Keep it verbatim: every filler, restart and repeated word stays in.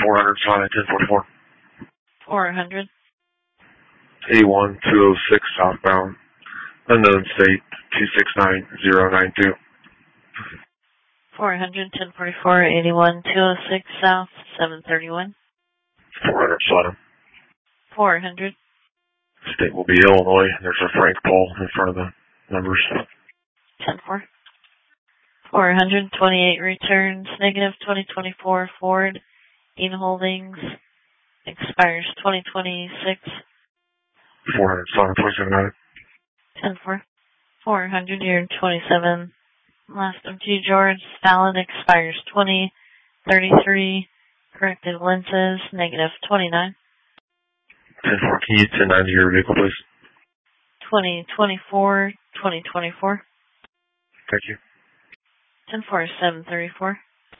four hundred, Sonic ten forty-four. four hundred. A one two oh six southbound. Unknown state two six nine zero nine two. four hundred, ten forty-four, eighty-one, two oh six south, seven thirty-one. four hundred, Sodom. four hundred. State will be Illinois. There's a Frank Paul in front of the numbers. ten four. four hundred, twenty-eight returns, negative twenty twenty-four Ford, Eaton Holdings, expires twenty twenty-six. four hundred, Sodom, twenty-seven hundred. ten four. four hundred, year twenty-seven. Last of G. George, valid, expires twenty thirty-three. Corrected lenses, negative twenty-nine. ten four, can you ten nine to your vehicle, please? twenty twenty-four, twenty twenty-four. Thank you. ten four, seven thirty-four.